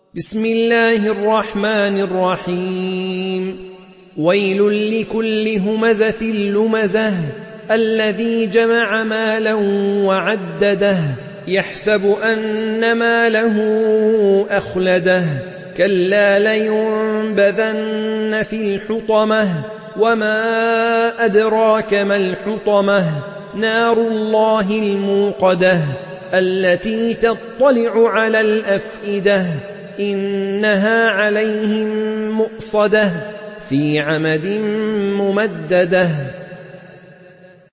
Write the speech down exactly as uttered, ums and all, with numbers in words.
بسم الله الرحمن الرحيم ويل لكل همزة لمزة الذي جمع مالا وعدده يحسب أن ماله أخلده كلا لينبذن في الحطمة وما أدراك ما الحطمة نار الله الموقدة التي تطلع على الأفئدة إنها عليهم مؤصدة في عمد ممددة